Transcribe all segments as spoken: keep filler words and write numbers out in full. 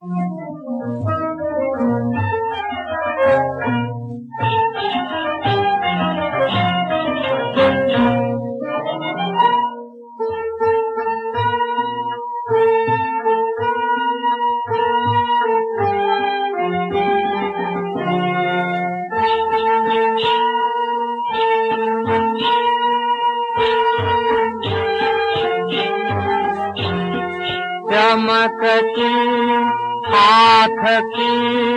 चमकती आँख की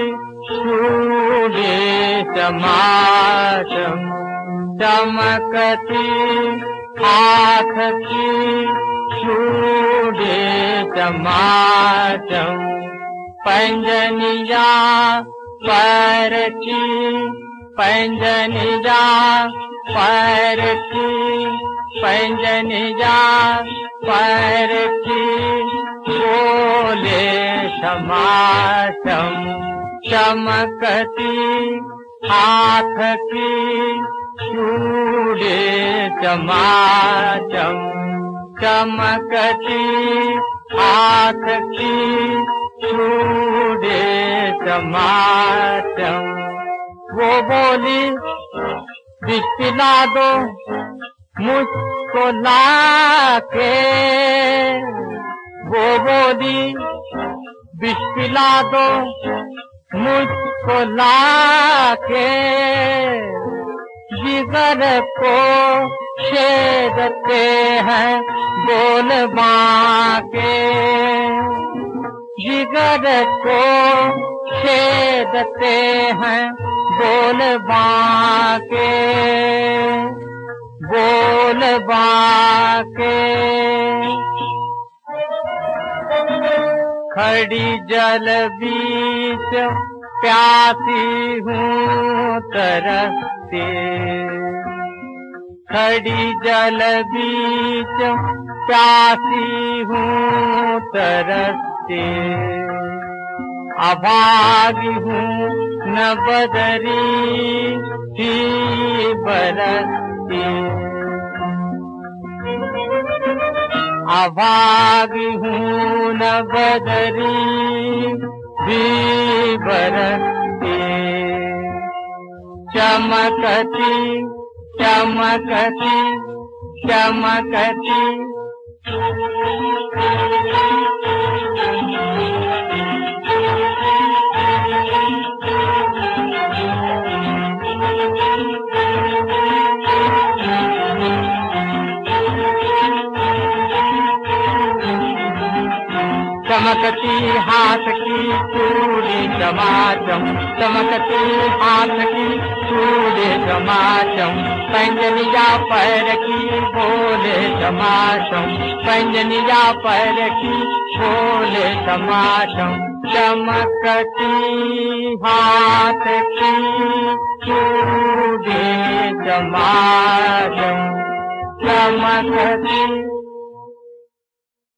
सूर्य समासम, चमकती आँख की सूर्य समासम, पंजनिया पैर की, पंजनिया पैर की, पंजनिया पैर की बोले समासम, चमकती आँख की सूर्य समासम, चमकती आँख की सूर्य समासम। वो बोली विष पिला दो मुझको लाके, वो बोली विष पिला दो मुझको लाके, जिगर को छेदते हैं बोल बाके, जिगर को छेदते हैं बोल बाके, बोल बाके। खड़ी जल बीच प्यासी हूँ तरसते, खड़ी जल बीच प्यासी हूँ तरसते, अभागी हूँ न बदरी ही बरसती, अभागी हूँ न बदरी भी बरसती, चमकती चमकती चमकती। चमकती हाथ की चूड़ी चमाचम, चमकती हाथ की चूड़ी चमाचम, पंजनिया पैर की बोले चमाचम, पंजनिया पैर की बोले चमाचम, चमकती हाथ की चूड़ी चमाचम, चमकती